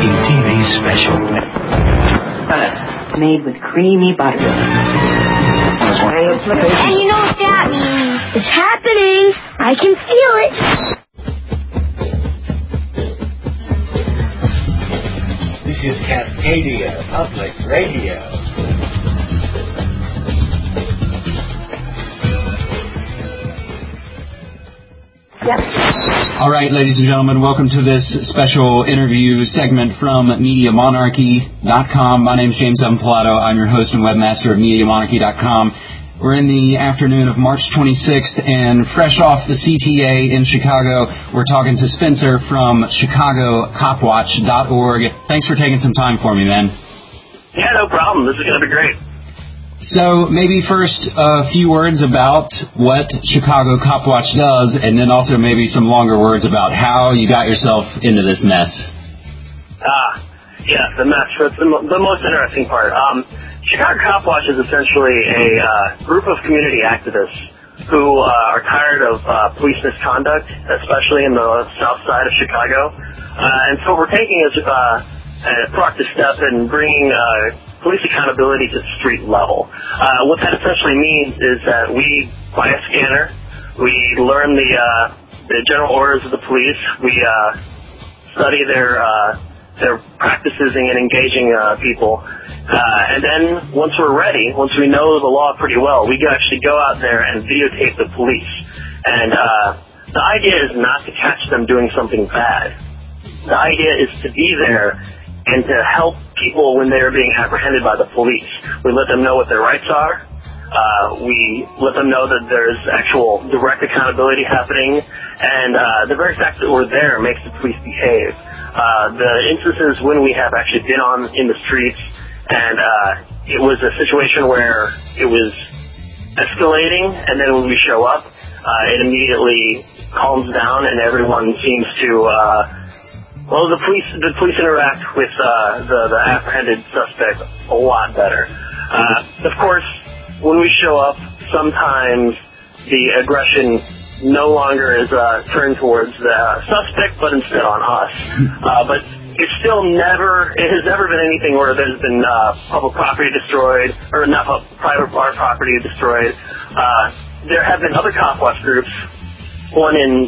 Monarchy TV special. Made with creamy butter. And you know what that means? It's happening. I can feel it. This is Cascadia Public Radio. Yep. All right, ladies and gentlemen, welcome to this special interview segment from MediaMonarchy.com. My name is James Evan Pilato. I'm your host and webmaster of MediaMonarchy.com. We're in the afternoon of March 26th, and fresh off the CTA in Chicago, we're talking to Spencer from ChicagoCopWatch.org. Thanks for taking some time for me, man. Yeah, no problem. This is going to be great. So maybe first a few words about what Chicago Cop Watch does, and then also maybe some longer words about how you got yourself into this mess. Yeah, the mess. That's the most interesting part. Chicago Cop Watch is essentially a group of community activists who are tired of police misconduct, especially in the south side of Chicago. And so we're taking a proactive step in bringing police accountability to the street level. What that essentially means is that we buy a scanner, we learn the general orders of the police, we study their practices in engaging people, and then once we're ready, once we know the law pretty well, we can actually go out there and videotape the police. And the idea is not to catch them doing something bad. The idea is to be there and to help people when they're being apprehended by the police. We let them know what their rights are. We let them know that there's actual direct accountability happening, and the very fact that we're there makes the police behave. The instances when we have actually been in the streets, and it was a situation where it was escalating, and then when we show up, it immediately calms down, and everyone seems to the police interact with the apprehended suspect a lot better. Of course, when we show up, sometimes the aggression no longer is turned towards the suspect, but instead on us. But it has never been anything where there's been public property destroyed, or not private property destroyed. There have been other cop watch groups. One in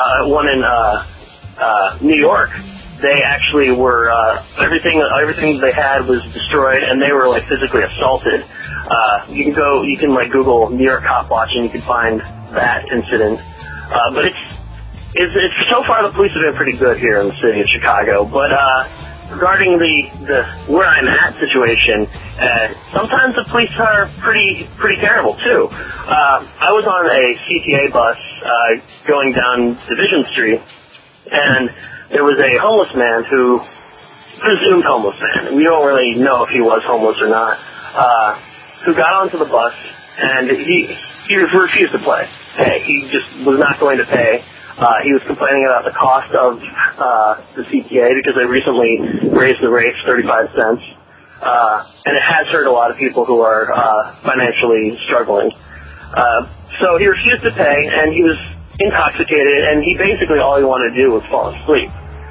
New York. They actually were everything they had was destroyed, and they were like physically assaulted. You can Google New York Cop Watch, and you can find that incident. But it's so far the police have been pretty good here in the city of Chicago. But regarding the where I'm at situation, sometimes the police are pretty terrible too. I was on a CTA bus going down Division Street, and there was a homeless man presumed homeless man. We don't really know if he was homeless or not, who got onto the bus, and he refused to pay. He just was not going to pay. He was complaining about the cost of the CTA because they recently raised the rates 35 cents. And it has hurt a lot of people who are financially struggling. So he refused to pay, and he was intoxicated, and all he wanted to do was fall asleep.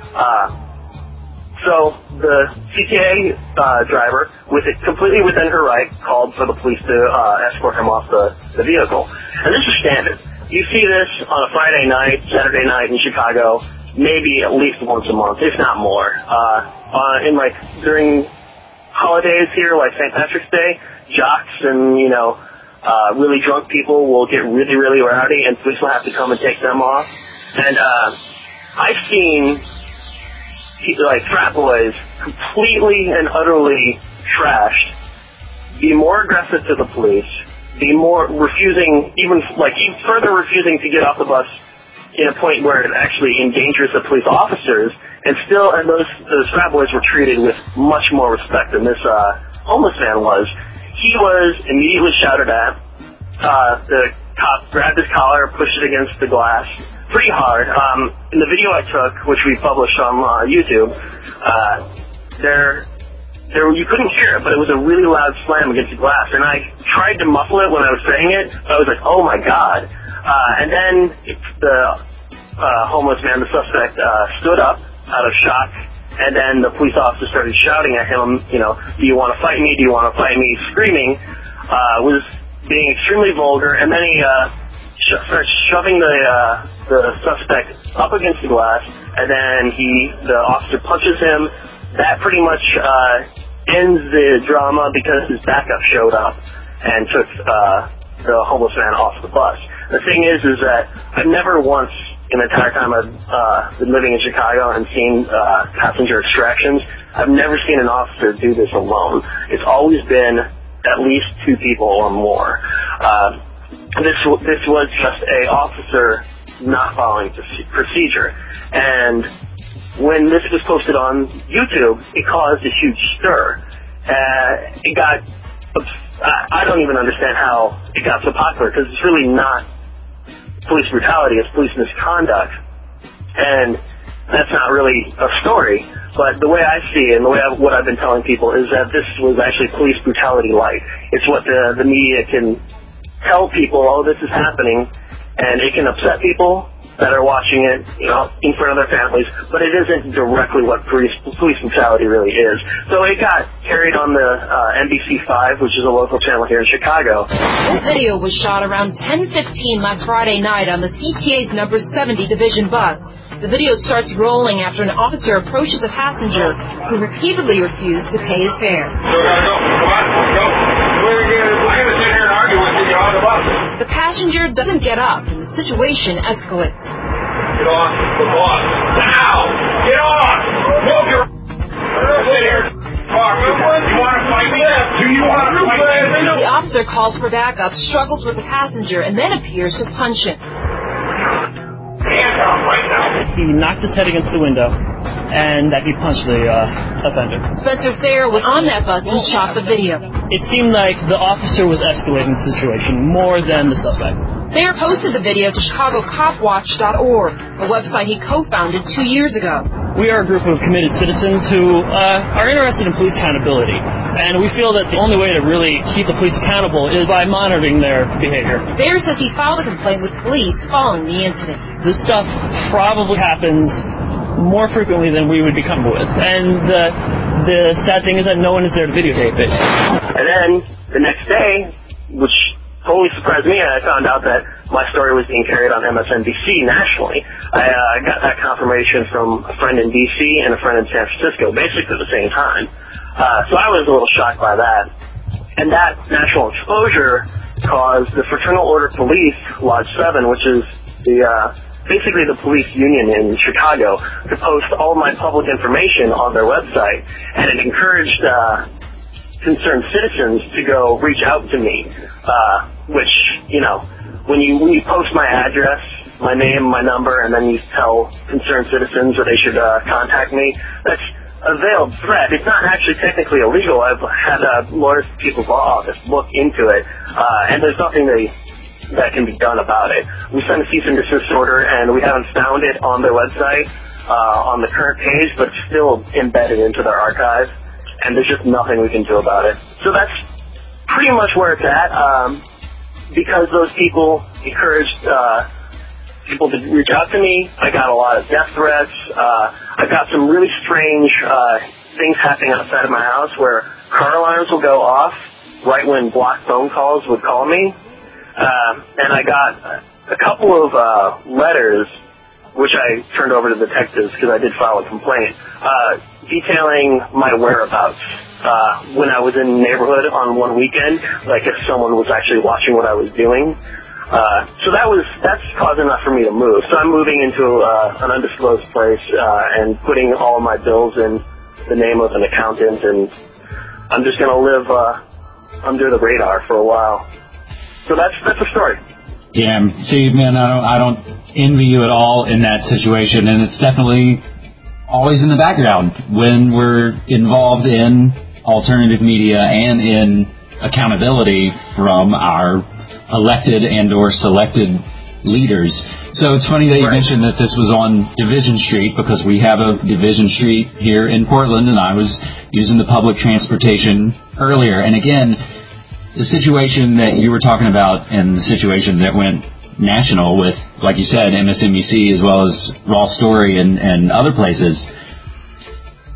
So the CTA driver, with it completely within her right, called for the police to escort him off the vehicle. And this is standard. You see this on a Friday night, Saturday night in Chicago, maybe at least once a month, if not more. During holidays here, like St. Patrick's Day, jocks and, really drunk people will get really, really rowdy, and police will have to come and take them off. And I've seen frat boys completely and utterly trashed, be more aggressive to the police, be more refusing, even further refusing to get off the bus in a point where it actually endangers the police officers, and those frat boys were treated with much more respect than this homeless man was. He was immediately shouted at. The cop grabbed his collar, pushed it against the glass pretty hard. In the video I took, which we published on YouTube, you couldn't hear it, but it was a really loud slam against the glass, and I tried to muffle it when I was saying it, but I was like, oh my God. And then the homeless man, the suspect, stood up out of shock And then the police officer started shouting at him, you know, do you want to fight me? Do you want to fight me? Screaming, was being extremely vulgar. And then he starts shoving the suspect up against the glass. And then the officer punches him. That pretty much ends the drama because his backup showed up and took the homeless man off the bus. The thing is that I've never once in the entire time I've been living in Chicago and seen passenger extractions, I've never seen an officer do this alone. It's always been at least two people or more. This was just a officer not following procedure. And when this was posted on YouTube, it caused a huge stir. It got, I don't even understand how it got so popular, because it's really not police brutality, it's police misconduct. And that's not really a story, but the way I see it and the way what I've been telling people is that this was actually police brutality light. It's what the media can tell people, oh, this is happening, and it can upset people that are watching it, you know, in front of their families, but it isn't directly what police brutality really is. So it got carried on the NBC5, which is a local channel here in Chicago. This video was shot around 10:15 last Friday night on the CTA's number 70 division bus. The video starts rolling after an officer approaches a passenger who repeatedly refused to pay his fare. Go. I'm going to sit here and argue with you. Get on the bus. The passenger doesn't get up, and the situation escalates. Get on the bus. Now! Get on! Move your... Sit here. Talk. You want to fight me? Do you want to fight me? The officer calls for backup, struggles with the passenger, and then appears to punch him. Hands up right now. He knocked his head against the window, and that he punched the offender. Spencer Thayer was on that bus and shot the video. It seemed like the officer was escalating the situation more than the suspect. Thayer posted the video to ChicagoCopWatch.org, a website he co-founded 2 years ago. We are a group of committed citizens who are interested in police accountability, and we feel that the only way to really keep the police accountable is by monitoring their behavior. Thayer says he filed a complaint with police following the incident. This stuff probably happens more frequently than we would be comfortable with, and the sad thing is that no one is there to videotape it. And then the next day, which totally surprised me, I found out that my story was being carried on MSNBC nationally. I got that confirmation from a friend in D.C. and a friend in San Francisco, basically at the same time. So I was a little shocked by that. And that national exposure caused the Fraternal Order Police, Lodge 7, which is basically the police union in Chicago, to post all my public information on their website. And it encouraged concerned citizens to go reach out to me, which, you know, when you post my address, my name, my number, and then you tell concerned citizens that they should contact me, that's a veiled threat. It's not actually technically illegal. I've had lawyers at People's Law Office look into it, and there's nothing that can be done about it. We sent a cease and desist order, and we haven't found it on their website, on the current page, but it's still embedded into their archive. And there's just nothing we can do about it. So that's pretty much where it's at. Because those people encouraged people to reach out to me, I got a lot of death threats. I got some really strange things happening outside of my house where car alarms will go off right when blocked phone calls would call me. And I got a couple of letters, which I turned over to detectives because I did file a complaint, detailing my whereabouts when I was in the neighborhood on one weekend, like if someone was actually watching what I was doing. So that's cause enough for me to move. So I'm moving into an undisclosed place and putting all of my bills in the name of an accountant, and I'm just going to live under the radar for a while. So that's the story. Damn. See, man, I don't envy you at all in that situation, and it's definitely always in the background when we're involved in alternative media and in accountability from our elected and or selected leaders. So it's funny that you mentioned that this was on Division Street, because we have a Division Street here in Portland, and I was using the public transportation earlier. And again, the situation that you were talking about and the situation that went national with, like you said, MSNBC as well as Raw Story and other places,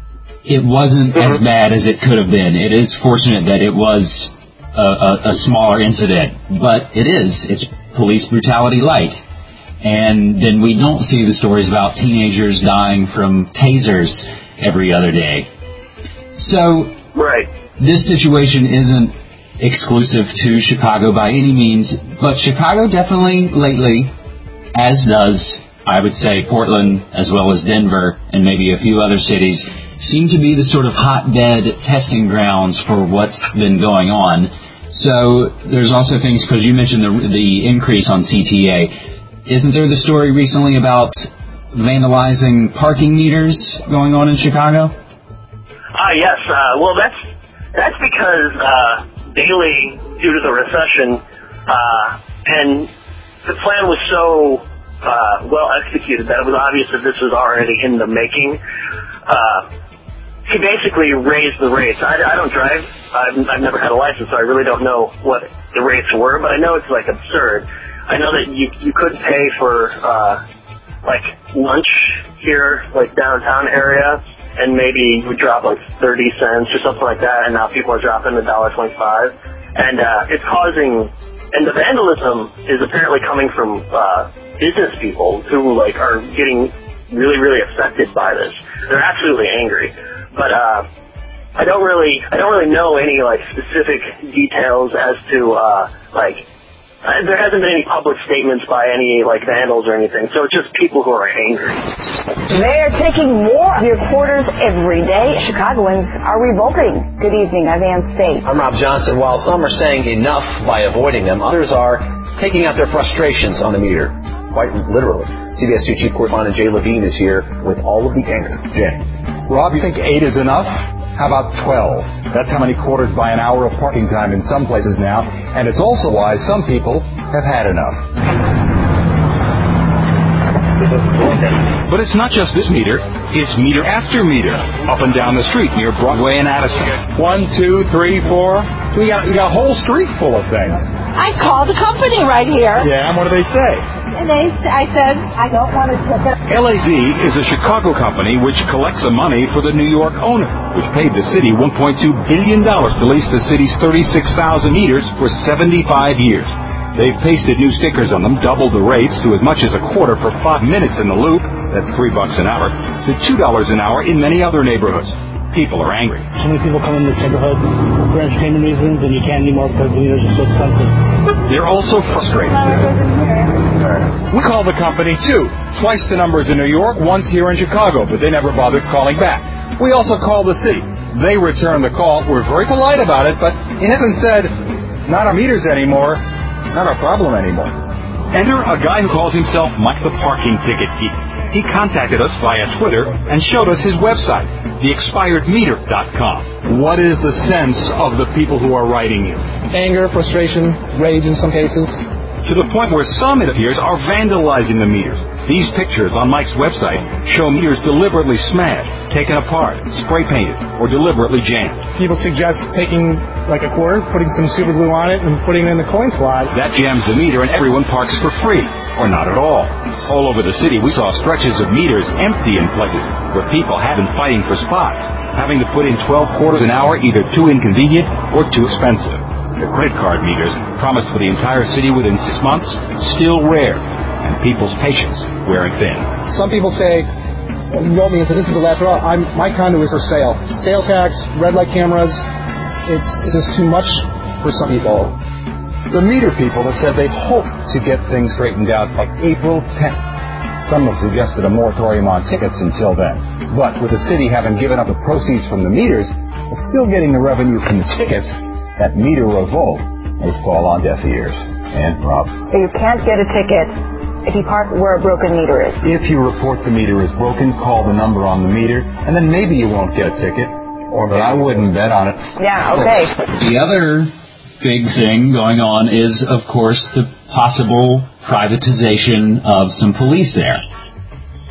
it wasn't as bad as it could have been. It is fortunate that it was a smaller incident, but it's police brutality light. And then we don't see the stories about teenagers dying from tasers every other day. So, this situation isn't exclusive to Chicago by any means, but Chicago definitely lately, as does, I would say, Portland as well as Denver and maybe a few other cities, seem to be the sort of hotbed testing grounds for what's been going on. So there's also things, because you mentioned the increase on CTA. Isn't there the story recently about vandalizing parking meters going on in Chicago? Yes. Well, that's because Daley, due to the recession, and the plan was so well executed that it was obvious that this was already in the making. He basically raised the rates. I don't drive. I've never had a license, so I really don't know what the rates were, but I know it's like absurd. I know that you could pay for like lunch here, like downtown area, and maybe you would drop like 30 cents or something like that, and now people are dropping $1.25, and it's causing. And the vandalism is apparently coming from business people who like are getting really, really affected by this. They're absolutely angry. But I don't really know any like specific details as to there hasn't been any public statements by any like vandals or anything. So it's just people who are angry. They're taking more of your quarters every day. Chicagoans are revolting. Good evening, I'm Ann State. I'm Rob Johnson. While some are saying enough by avoiding them, others are taking out their frustrations on the meter, quite literally. CBS 2 Chief Correspondent Jay Levine is here with all of the anger. Jay. Rob, you think 8 is enough? How about 12? That's how many quarters by an hour of parking time in some places now, and it's also why some people have had enough. But it's not just this meter, it's meter after meter, up and down the street near Broadway and Addison. 1, 2, 3, 4. You got a whole street full of things. I called the company right here. Yeah, and what do they say? And I said, I don't want to tip it. LAZ is a Chicago company which collects the money for the New York owner, which paid the city $1.2 billion to lease the city's 36,000 meters for 75 years. They've pasted new stickers on them, doubled the rates to as much as $0.25 for 5 minutes in the loop, that's $3 an hour, to $2 an hour in many other neighborhoods. People are angry. So many people come in this neighborhood for entertainment reasons, and you can't anymore because the meters are so expensive. They're also frustrated. We called the company, too. Twice the numbers in New York, once here in Chicago, but they never bothered calling back. We also called the city. They returned the call. We're very polite about it, but in essence said, not our meters anymore, not our problem anymore. Enter a guy who calls himself Mike the Parking Ticket Geek. He contacted us via Twitter and showed us his website, theexpiredmeter.com. What is the sense of the people who are writing you? Anger, frustration, rage in some cases. To the point where some, it appears, are vandalizing the meters. These pictures on Mike's website show meters deliberately smashed, taken apart, spray painted, or deliberately jammed. People suggest taking like a quarter, putting some super glue on it, and putting it in the coin slot. That jams the meter and everyone parks for free, or not at all. All over the city, we saw stretches of meters empty in places where people have been fighting for spots, having to put in 12 quarters an hour, either too inconvenient or too expensive. The credit card meters, promised for the entire city within 6 months, still rare, and people's patience wearing thin. Some people say, you wrote me and said, this is the last straw. My condo is for sale. Sales tax, red light cameras, it's just too much for some people. The meter people have said they hope to get things straightened out by April 10th. Some have suggested a moratorium on tickets until then. But with the city having given up the proceeds from the meters, but still getting the revenue from the tickets, that meter revolt may fall on deaf ears. And Rob? So you can't get a ticket if you park where a broken meter is. If you report the meter is broken, call the number on the meter, and then maybe you won't get a ticket. But I wouldn't bet on it. Yeah, okay. The other big thing going on is, of course, the possible privatization of some police there.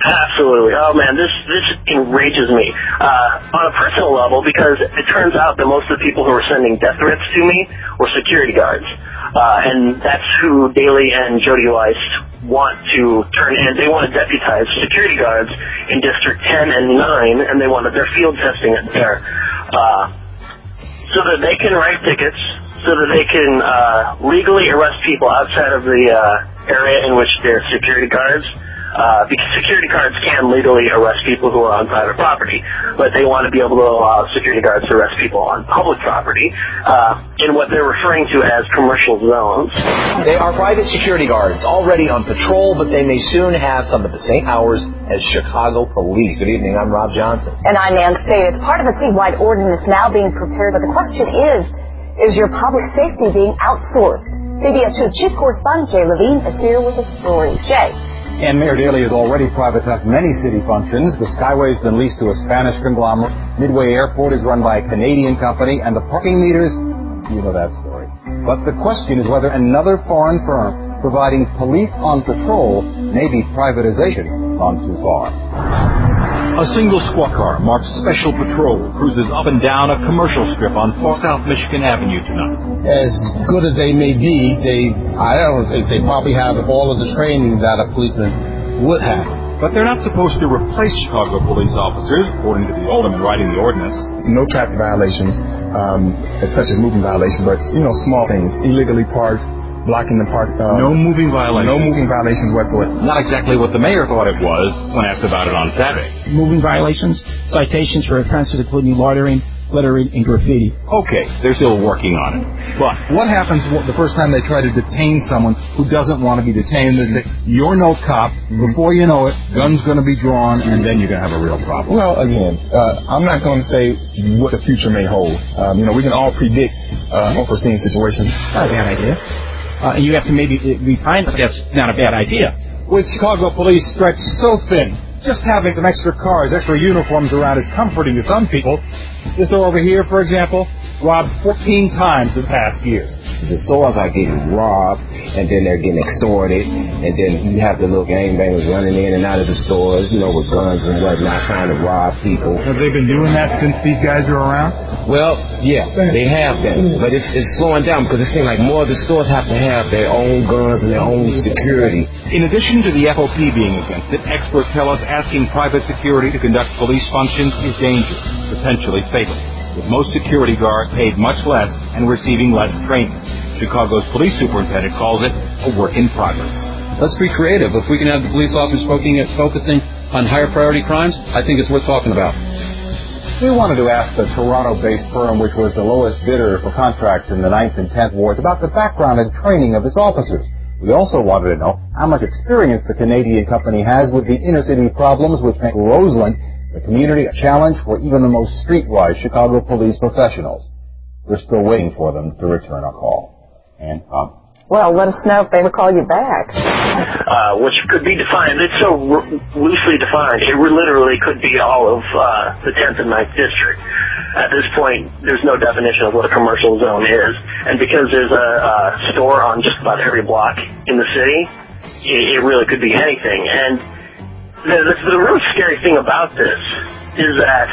Absolutely. Oh, man, this enrages me on a personal level, because it turns out that most of the people who were sending death threats to me were security guards. And that's who Daley and Jody Weiss want to turn in. They want to deputize security guards in District 10 and 9, and they wanted their field testing it there so that they can write tickets, so that they can legally arrest people outside of the area in which they're security guards. Because security guards can legally arrest people who are on private property, but they want to be able to allow security guards to arrest people on public property in what they're referring to as commercial zones. They are private security guards already on patrol, but they may soon have some of the same powers as Chicago police. Good evening, I'm Rob Johnson. And I'm Ann State. It's part of a citywide ordinance now being prepared, but the question is your public safety being outsourced? CBS 2 Chief Correspondent Jay Levine is here with a story. Jay. And Mayor Daley has already privatized many city functions. The Skyway has been leased to a Spanish conglomerate. Midway Airport is run by a Canadian company. And the parking meters, you know that story. But the question is whether another foreign firm providing police on patrol may be privatization gone too far. A single squad car marked Special Patrol cruises up and down a commercial strip on South Michigan Avenue tonight. As good as they may be, I don't think they probably have all of the training that a policeman would have. But they're not supposed to replace Chicago police officers, according to the alderman writing the ordinance. No traffic violations, such as moving violations, but, small things. Illegally parked, blocking the park. No moving violations. No moving violations whatsoever. Not exactly what the mayor thought it was when asked about it on Saturday. Moving violations, citations for offenses including loitering, littering, and graffiti. Okay, they're still working on it. But what happens the first time they try to detain someone who doesn't want to be detained? They say, you're no cop. Before you know it, gun's going to be drawn, and then you're going to have a real problem. Well, again, I'm not going to say what the future may hold. We can all predict unforeseen situations. Not a bad idea. And you have to maybe find that that's not a bad idea. With Chicago police stretched so thin, just having some extra cars, extra uniforms around is comforting to some people. This store over here, for example, robbed 14 times in the past year. The stores are getting robbed, and then they're getting extorted, and then you have the little gangbangers running in and out of the stores, with guns and whatnot, trying to rob people. Have they been doing that since these guys are around? Well, yeah, they have been, but it's slowing down because it seems like more of the stores have to have their own guns and their own security. In addition to the FOP being against it, experts tell us asking private security to conduct police functions is dangerous, potentially fatal, with most security guards paid much less and receiving less training. Chicago's police superintendent calls it a work in progress. Let's be creative. If we can have the police officers focusing on higher priority crimes, I think it's worth talking about. We wanted to ask the Toronto-based firm, which was the lowest bidder for contracts in the 9th and 10th wards, about the background and training of its officers. We also wanted to know how much experience the Canadian company has with the inner-city problems which make Roseland, the community, a challenge for even the most streetwise Chicago police professionals. We're still waiting for them to return our call. And well, let us know if they will call you back. Which could be defined. It's so loosely defined. It literally could be all of the 10th and 9th district. At this point, there's no definition of what a commercial zone is. And because there's a store on just about every block in the city, it really could be anything. And the really scary thing about this is that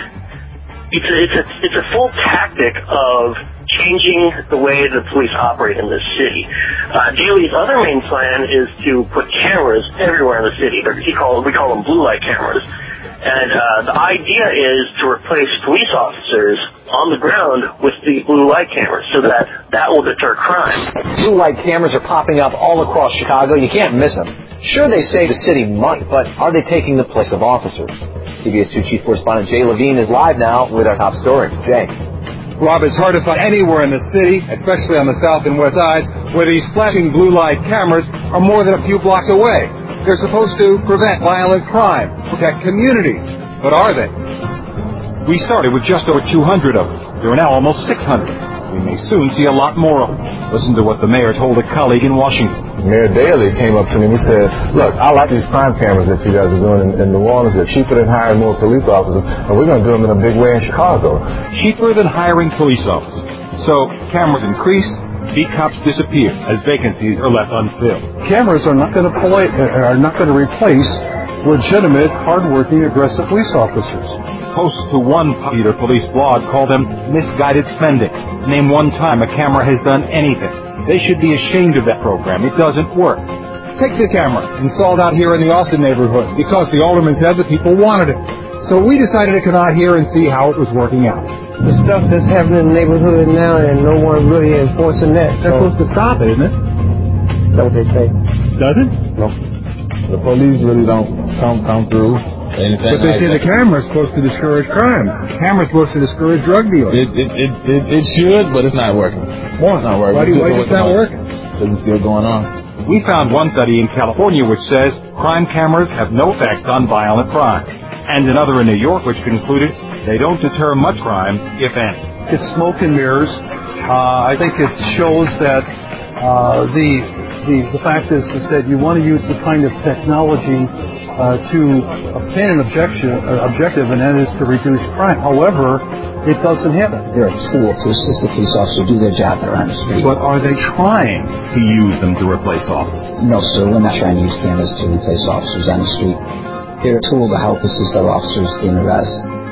it's a full tactic of changing the way the police operate in this city. Daley's other main plan is to put cameras everywhere in the city. We call them blue light cameras. And the idea is to replace police officers on the ground with the blue light cameras so that will deter crime. Blue light cameras are popping up all across Chicago. You can't miss them. Sure, they save the city money, but are they taking the place of officers? CBS 2 Chief Correspondent Jay Levine is live now with our top story. Jay. Rob, it's hard to find anywhere in the city, especially on the south and west sides, where these flashing blue light cameras are more than a few blocks away. They're supposed to prevent violent crime, protect communities. But are they? We started with just over 200 of them. There are now almost 600. We may soon see a lot more of them. Listen to what the mayor told a colleague in Washington. Mayor Daley came up to me and he said, look, I like these crime cameras that you guys are doing in New Orleans. They're cheaper than hiring more police officers, and we're going to do them in a big way in Chicago. Cheaper than hiring police officers. So cameras increase, beat cops disappear as vacancies are left unfilled. Cameras are not going to replace legitimate, hardworking, aggressive police officers. Hosts to one Peter Police blog call them misguided spending. Name one time a camera has done anything. They should be ashamed of that program. It doesn't work. Take the camera, installed out here in the Austin neighborhood, because the alderman said the people wanted it. So we decided to come out here and see how it was working out. The stuff that's happening in the neighborhood now, and no one really enforcing that. They're supposed to stop it, isn't it? That's what they say. Does it? No. The police really don't come through. But they say the camera's supposed to discourage crime. The camera's supposed to discourage drug dealers. It should, but it's not working. Why? It's not working. Why is it not working? Because it's still going on. We found one study in California which says crime cameras have no effect on violent crime, and another in New York which concluded they don't deter much crime, if any. It's smoke and mirrors. I think it shows that the fact is that you want to use the kind of technology to obtain an objective, and that is to reduce crime. However, it doesn't happen. They're a tool to assist the police officer do their job around the street. But are they trying to use them to replace officers? No, sir. We're not trying to use cameras to replace officers on the street. They're a tool to help assist our officers in arrest.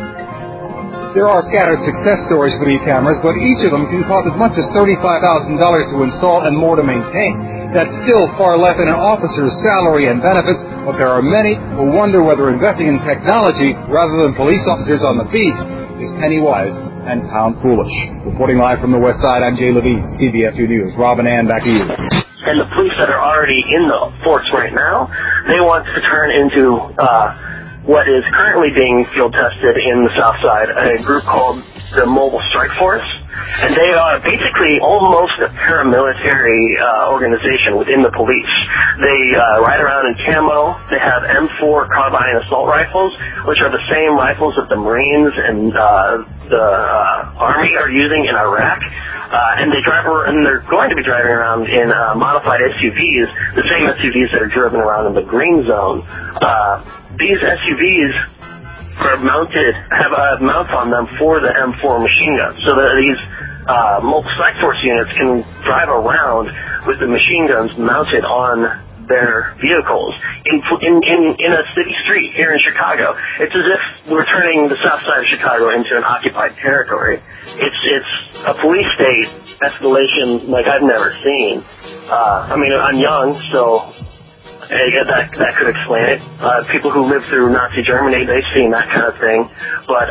There are scattered success stories for these cameras, but each of them can cost as much as $35,000 to install and more to maintain. That's still far less than an officer's salary and benefits, but there are many who wonder whether investing in technology rather than police officers on the beat is penny wise and pound foolish. Reporting live from the West Side, I'm Jay Levine, CBS 2 News. Rob and Ann, back to you. And the police that are already in the force right now, they want to turn into what is currently being field tested in the South Side, a group called the Mobile Strike Force. And they are basically almost a paramilitary organization within the police. They ride around in camo. They have M4 carbine assault rifles, which are the same rifles that the Marines and the Army are using in Iraq. And they drive around, and they're going to be driving around in modified SUVs, the same SUVs that are driven around in the green zone. These SUVs are have mounts on them for the M4 machine guns, so that these mobile strike force units can drive around with the machine guns mounted on their vehicles in a city street here in Chicago. It's as if we're turning the South Side of Chicago into an occupied territory. It's a police state escalation like I've never seen. I mean, I'm young, so that could explain it. People who lived through Nazi Germany, they've seen that kind of thing. But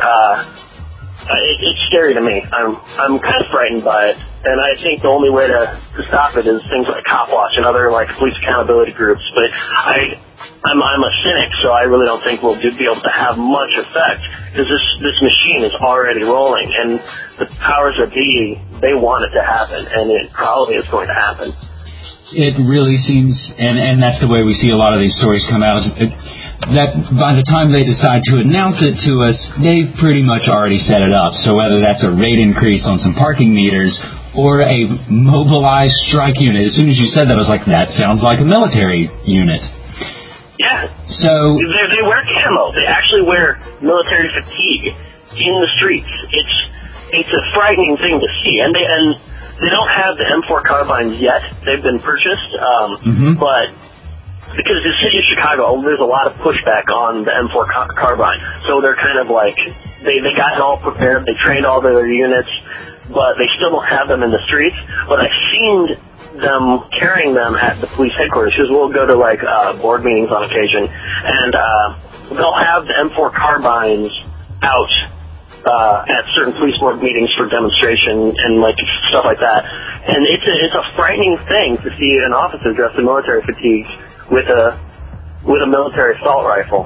it's scary to me. I'm kind of frightened by it. And I think the only way to stop it is things like Cop Watch and other like police accountability groups. But I'm a cynic, so I really don't think we'll be able to have much effect because this machine is already rolling, and the powers that be, they want it to happen, and it probably is going to happen. It really seems, and that's the way we see a lot of these stories come out, that by the time they decide to announce it to us, they've pretty much already set it up. So whether that's a rate increase on some parking meters or a mobilized strike unit, as soon as you said that, I was like, that sounds like a military unit. Yeah. So they wear camo. They actually wear military fatigue in the streets. It's a frightening thing to see, and they don't have the M4 carbines yet. They've been purchased, but because the city of Chicago, there's a lot of pushback on the M4 carbine. So they're kind of like, they got it all prepared, they trained all their units, but they still don't have them in the streets. But I've seen them carrying them at the police headquarters, because we'll go to like board meetings on occasion, and they'll have the M4 carbines out at certain police board meetings for demonstration and like stuff like that. And it's a frightening thing to see an officer dressed in military fatigues with a military assault rifle.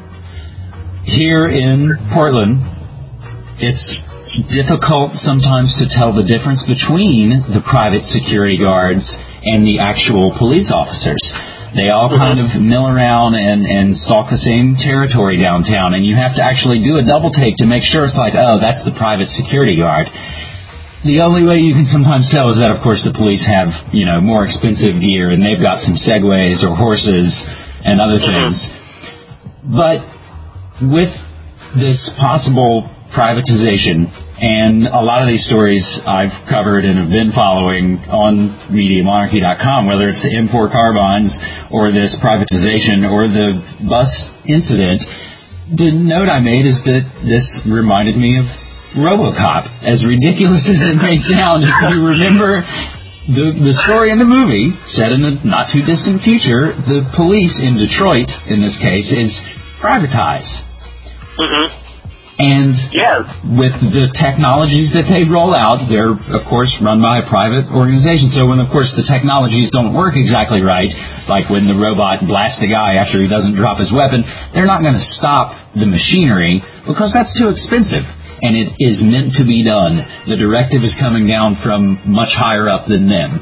Here in Portland, it's difficult sometimes to tell the difference between the private security guards and the actual police officers. They all kind of mill around and stalk the same territory downtown, and you have to actually do a double take to make sure it's like, oh, that's the private security guard. The only way you can sometimes tell is that, of course, the police have, more expensive gear, and they've got some Segways or horses and other things. But with this possible privatization, and a lot of these stories I've covered and have been following on MediaMonarchy.com, whether it's the M4 car bonds or this privatization or the bus incident. The note I made is that this reminded me of RoboCop, as ridiculous as it may sound. If you remember the story in the movie, set in the not-too-distant future, the police in Detroit, in this case, is privatized. Mm-hmm. And with the technologies that they roll out, they're, of course, run by a private organization. So when, of course, the technologies don't work exactly right, like when the robot blasts a guy after he doesn't drop his weapon, they're not going to stop the machinery because that's too expensive. And it is meant to be done. The directive is coming down from much higher up than them.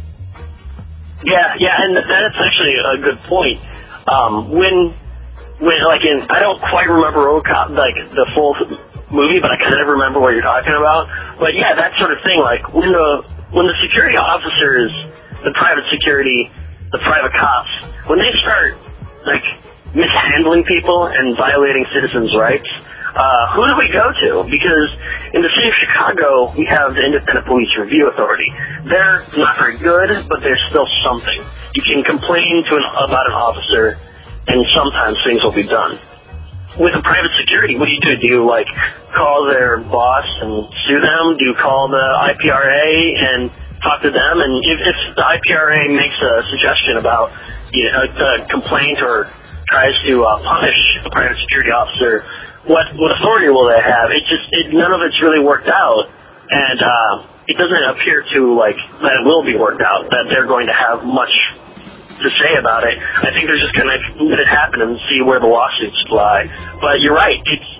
Yeah, and that's actually a good point. I don't quite remember RoboCop, like, the full movie, but I kind of remember what you're talking about. But yeah, that sort of thing, like, when the security officers, the private security, the private cops, when they start, like, mishandling people and violating citizens' rights, who do we go to? Because in the city of Chicago, we have the Independent Police Review Authority. They're not very good, but they're still something. You can complain about an officer, and sometimes things will be done. With a private security, what do you do? Do you, like, call their boss and sue them? Do you call the IPRA and talk to them? And if the IPRA makes a suggestion about a complaint or tries to punish a private security officer, what authority will they have? None of it's really worked out, and it doesn't appear to, like, that it will be worked out, that they're going to have much to say about it. I think they're just going to let it happen and see where the lawsuits lie. But you're right.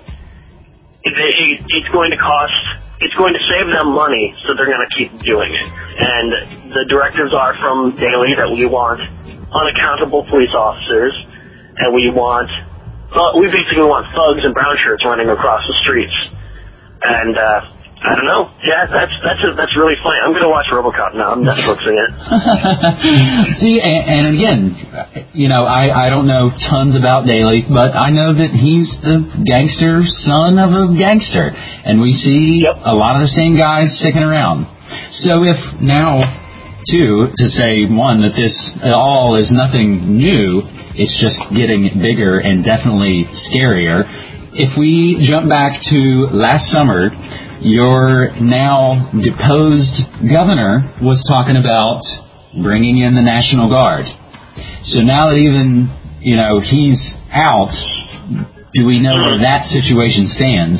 It's going to cost. It's going to save them money, so they're going to keep doing it. And the directives are from Daley that we want unaccountable police officers, and we basically want thugs in brown shirts running across the streets. And I don't know. Yeah, that's really funny. I'm going to watch RoboCop now. I'm Netflixing it. See, and again, I don't know tons about Daley, but I know that he's the gangster son of a gangster, and we see a lot of the same guys sticking around. So if now, to say, one, that this all is nothing new, it's just getting bigger and definitely scarier. If we jump back to last summer, your now deposed governor was talking about bringing in the National Guard. So now that even, he's out, do we know where that situation stands?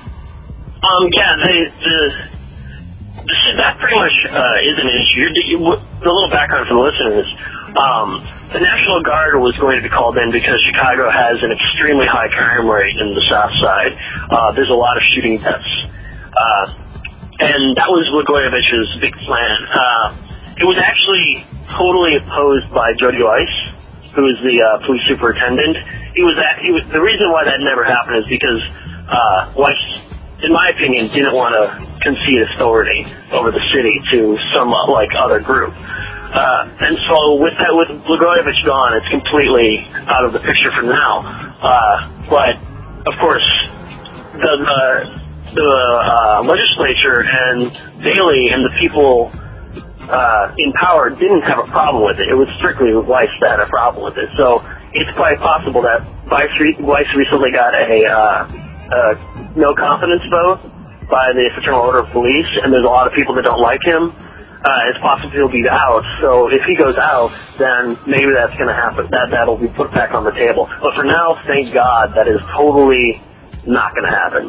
That pretty much is an issue. The little background for the listeners, the National Guard was going to be called in because Chicago has an extremely high crime rate in the South Side. There's a lot of shooting deaths. And that was Blagojevich's big plan. It was actually totally opposed by Jody Weiss, who is the police superintendent. The reason why that never happened is because Weiss, in my opinion, didn't want to concede authority over the city to some other group. And so with Blagojevich gone, it's completely out of the picture for now. But of course, the legislature and Daley and the people in power didn't have a problem with it. It was strictly Weiss that had a problem with it. So it's quite possible that Weiss recently got a no confidence vote by the Fraternal Order of Police, and there's a lot of people that don't like him. It's possible he'll be out. So if he goes out, then maybe that's going to happen. That'll be put back on the table. But for now, thank God, that is totally not going to happen.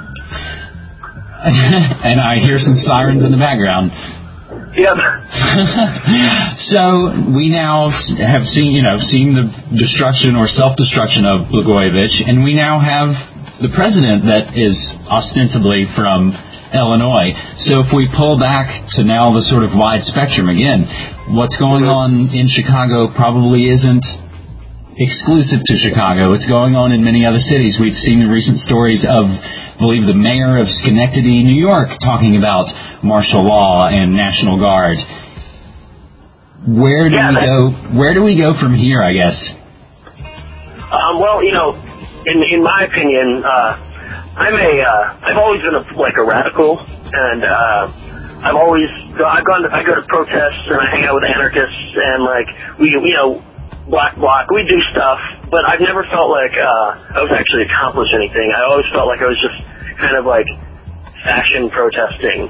And I hear some sirens in the background. Yep. So we now have seen the destruction or self-destruction of Blagojevich, and we now have the president that is ostensibly from Illinois. So if we pull back to now the sort of wide spectrum again, what's going on in Chicago probably isn't exclusive to Chicago. It's going on in many other cities. We've seen the recent stories of, I believe, the mayor of Schenectady, New York, talking about martial law and National Guard. Where do we go from here, I guess? Well, in my opinion, I've always been a radical, and I go to protests and I hang out with anarchists, and we Black Bloc, we do stuff, but I've never felt like I was actually accomplish anything. I always felt like I was just kind of fashion protesting.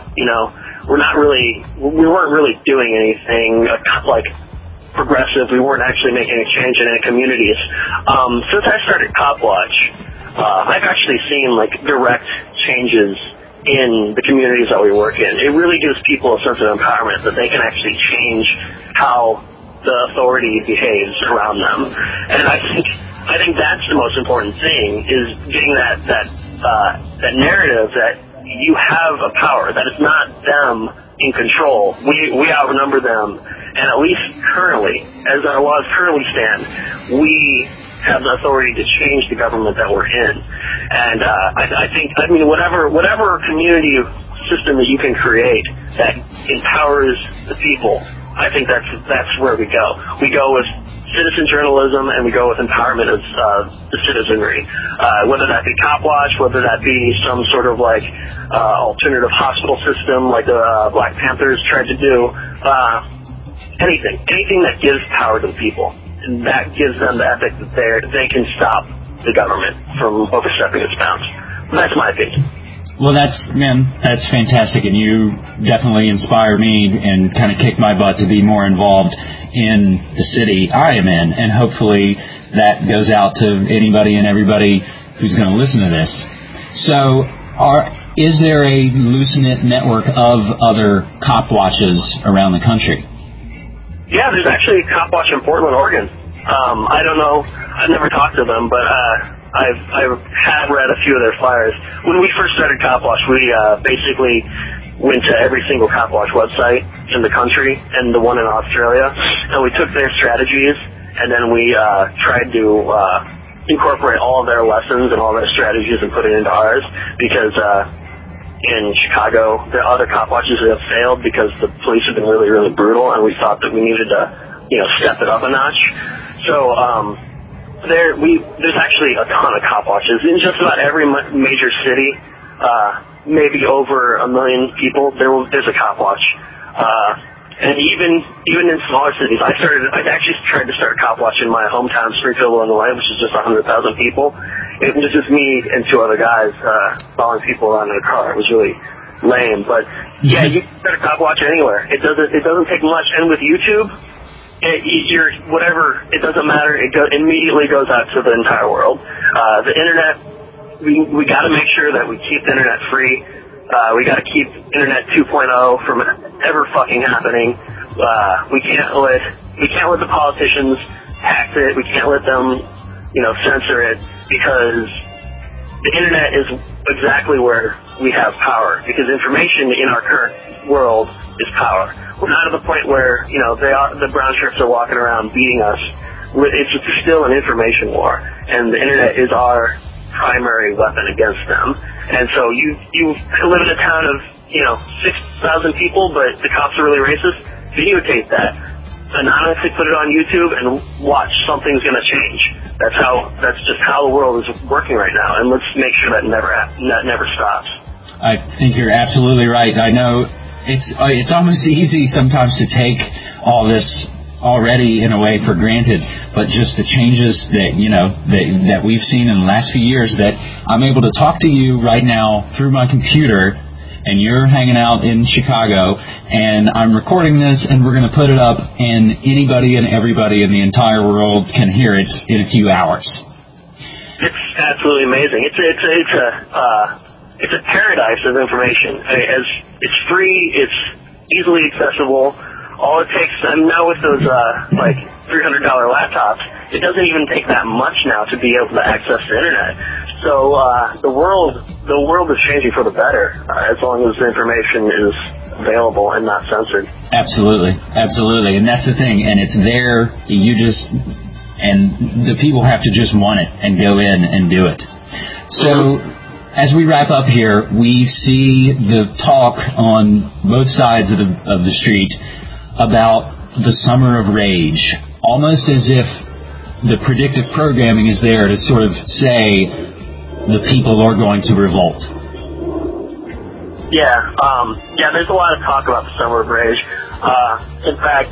We weren't really doing anything progressive. We weren't actually making a change in any communities. Since I started Cop Watch, I've actually seen direct changes in the communities that we work in. It really gives people a sense of empowerment that they can actually change how the authority behaves around them. And I think that's the most important thing, is getting that narrative that you have a power, that it's not them in control. We outnumber them, and at least currently, as our laws currently stand, we have the authority to change the government that we're in. And I mean, whatever community system that you can create that empowers the people, I think that's where we go. We go with citizen journalism, and we go with empowerment of the citizenry. Whether that be Cop Watch, whether that be some sort of alternative hospital system like the Black Panthers tried to do, anything that gives power to the people. And that gives them the ethic that they can stop the government from overstepping its bounds. That's my opinion. Well, that's fantastic, and you definitely inspire me and kind of kick my butt to be more involved in the city I am in, and hopefully that goes out to anybody and everybody who's going to listen to this. So, is there a loose-knit network of other Cop Watches around the country? Yeah, there's actually a Cop Watch in Portland, Oregon. I don't know. I've never talked to them, but I've had read a few of their flyers. When we first started Cop Watch, we basically went to every single Cop Watch website in the country and the one in Australia, and we took their strategies, and then we tried to incorporate all of their lessons and all their strategies and put it into ours, because in Chicago, the other Cop Watches have failed because the police have been really, really brutal, and we thought that we needed to, step it up a notch. So there's actually a ton of Cop Watches in just about every major city. Maybe over 1 million people. There's a Cop Watch, and even in smaller cities. I actually tried to start a Cop Watch in my hometown, Springfield, Illinois, which is just 100,000 people. It was just me and 2 other guys following people around in a car. It was really lame, but yeah, you can start a Cop Watch anywhere. It doesn't take much, and with YouTube, it doesn't matter. It immediately goes out to the entire world. The internet, we got to make sure that we keep the internet free. We got to keep Internet 2.0 from ever fucking happening. We can't let the politicians tax it. We can't let them, censor it, because the internet is exactly where we have power. Because information in our current world is power. We're not at the point where the brown shirts are walking around beating us. It's still an information war, and the internet is our primary weapon against them. And so you live in a town of 6,000 people, but the cops are really racist. Videotape that, anonymously put it on YouTube, and watch. Something's going to change. That's just how the world is working right now, and let's make sure that never stops. I think you're absolutely right. I know it's almost easy sometimes to take all this already in a way for granted, but just the changes that we've seen in the last few years, that I'm able to talk to you right now through my computer, and you're hanging out in Chicago, and I'm recording this, and we're going to put it up, and anybody and everybody in the entire world can hear it in a few hours. It's absolutely amazing. It's a paradise of information. It's free. It's easily accessible. All it takes, and now with those $300 laptops, it doesn't even take that much now to be able to access the internet. So the world is changing for the better, as long as the information is available and not censored. Absolutely, and that's the thing. And it's there. And the people have to just want it and go in and do it. So, as we wrap up here, we see the talk on both sides of the street about the summer of rage, almost as if the predictive programming is there to sort of say, the people are going to revolt. Yeah, there's a lot of talk about the Summer of Rage. In fact,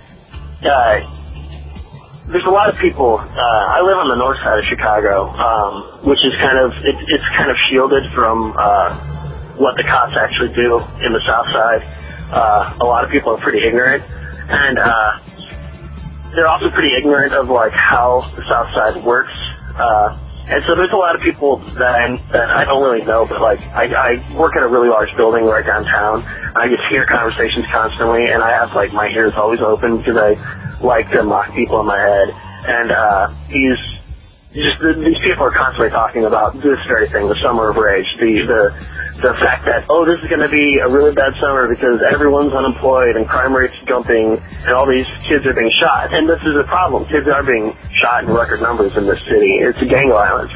there's a lot of people. I live on the north side of Chicago, which is it's kind of shielded from what the cops actually do in the south side. A lot of people are pretty ignorant, and they're also pretty ignorant of like how the south side works. And so there's a lot of people that I don't really know, but like I work in a really large building right downtown. I just hear conversations constantly, and I have like my ears always open because I like to mock people in my head. And these people are constantly talking about this very thing, the Summer of Rage, the fact that, oh, this is going to be a really bad summer because everyone's unemployed and crime rates jumping and all these kids are being shot. And this is a problem. Kids are being shot in record numbers in this city. It's a gang violence.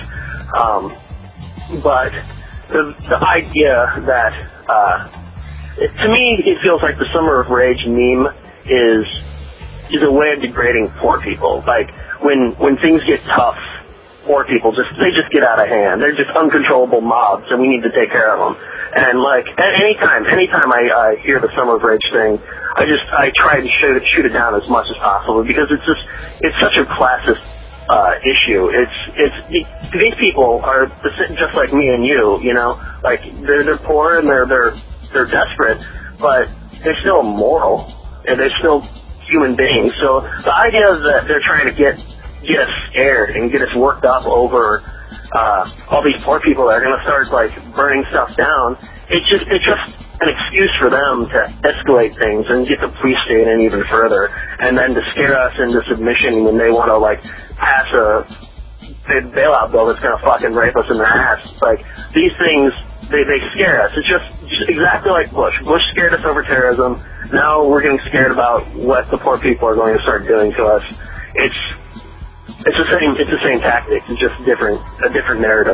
But the idea that, to me, it feels like the Summer of Rage meme is a way of degrading poor people. Like, when things get tough, poor people they just get out of hand. They're just uncontrollable mobs, and we need to take care of them. And like anytime I hear the Summer of Rage thing, I try to shoot it down as much as possible because it's such a classist issue. These people are just like me and you know, like they're poor and they're desperate, but they're still moral and they're still human beings. So the idea that they're trying to get us scared and get us worked up over all these poor people that are going to start like burning stuff down, it's just an excuse for them to escalate things and get the police state in even further, and then to scare us into submission when they want to like pass a bailout bill that's going to fucking rape us in the ass. Like these things, they scare us. It's just exactly like Bush. Bush scared us over terrorism. Now we're getting scared about what the poor people are going to start doing to us. It's the same tactic. It's just a different narrative.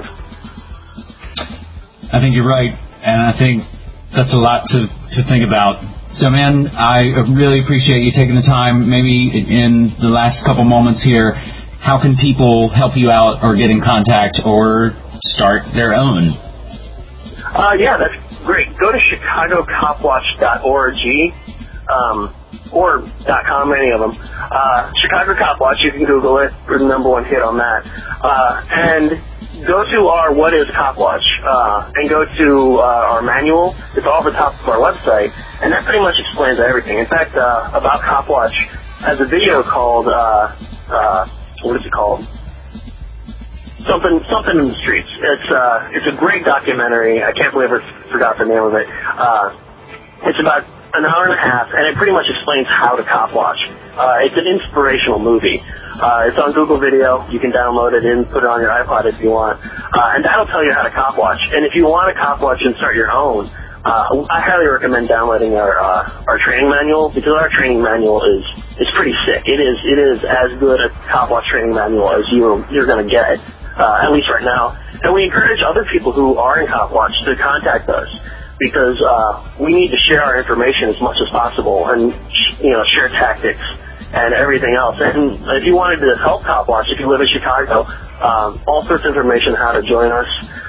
I think you're right, and I think that's a lot to think about. So, man, I really appreciate you taking the time. Maybe in the last couple moments here, how can people help you out or get in contact or start their own? Yeah, that's great. Go to ChicagoCopWatch.org. Or .com, any of them. Chicago Cop Watch, you can Google it. We're the #1 hit on that. And go to our What is Cop Watch, and go to our manual. It's all at the top of our website, and that pretty much explains everything. In fact, About Cop Watch has a video called, what is it called? Something in the Streets. It's a great documentary. I can't believe I forgot the name of it. It's about an hour and a half, and it pretty much explains how to cop watch. It's an inspirational movie. It's on Google Video. You can download it and put it on your iPod if you want. And that'll tell you how to cop watch. And if you want to cop watch and start your own, I highly recommend downloading our training manual, because our training manual is pretty sick. It is as good a cop watch training manual as you're going to get, at least right now. And we encourage other people who are in cop watch to contact us, because we need to share our information as much as possible and, share tactics and everything else. And if you wanted to help Cop Watch, if you live in Chicago, all sorts of information how to join us.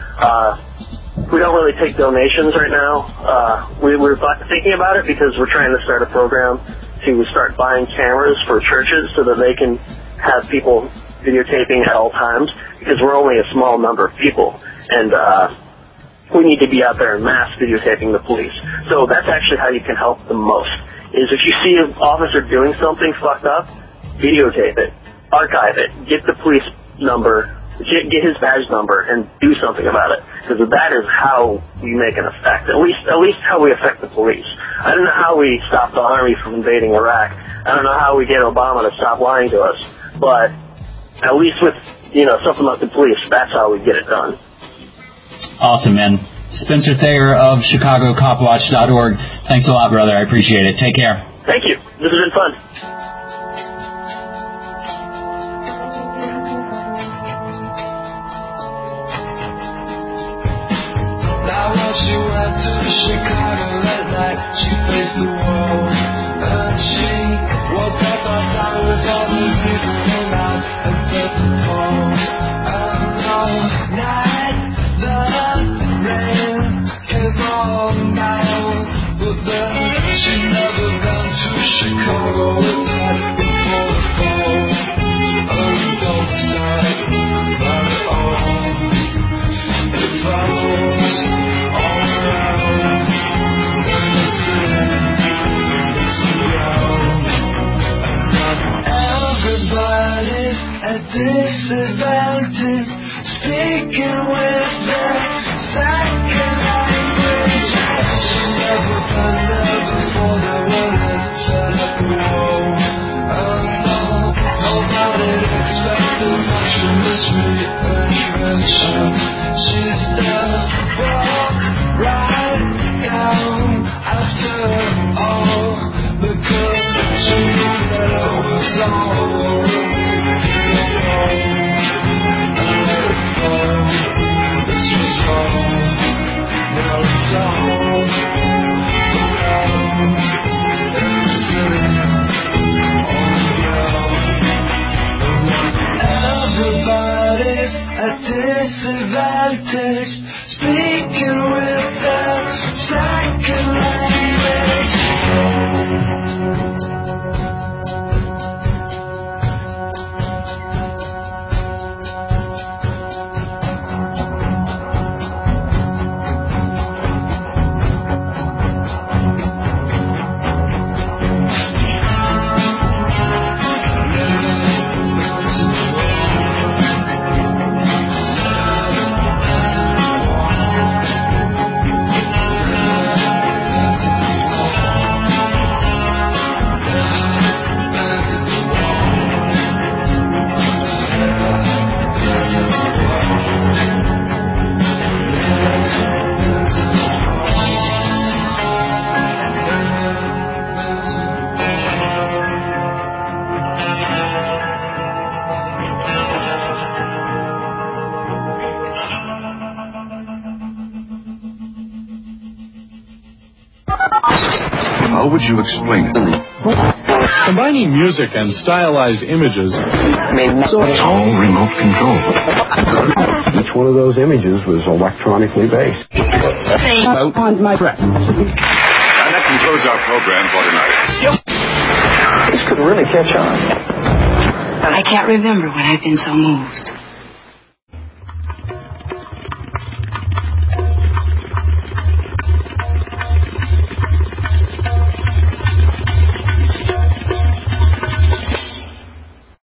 We don't really take donations right now. We're thinking about it because we're trying to start a program to start buying cameras for churches so that they can have people videotaping at all times, because we're only a small number of people. And we need to be out there in mass videotaping the police. So that's actually how you can help the most, is if you see an officer doing something fucked up, videotape it, archive it, get the police number, get his badge number, and do something about it. Because that is how we make an effect, at least how we affect the police. I don't know how we stop the army from invading Iraq. I don't know how we get Obama to stop lying to us. But at least with, something like the police, that's how we get it done. Awesome, man. Spencer Thayer of ChicagoCopWatch.org. Thanks a lot, brother. I appreciate it. Take care. Thank you. This has been fun. Now when she went to Chicago that night, she faced the wall, and she woke up outside with all the reason in her mouth and felt the cold. And all night speaking with that second language. She never been there before, they wanted to set up the wall. Nobody expected much from this reinvention. She's there, walk right down after all, because she knew that it was all. This was all, now it's all around. Everybody's at disadvantage, speaking with their second language. How would you explain it? Combining music and stylized images. It's all remote control. Each one of those images was electronically based. On my breath. And that concludes our program for tonight. This could really catch on. I can't remember when I've been so moved.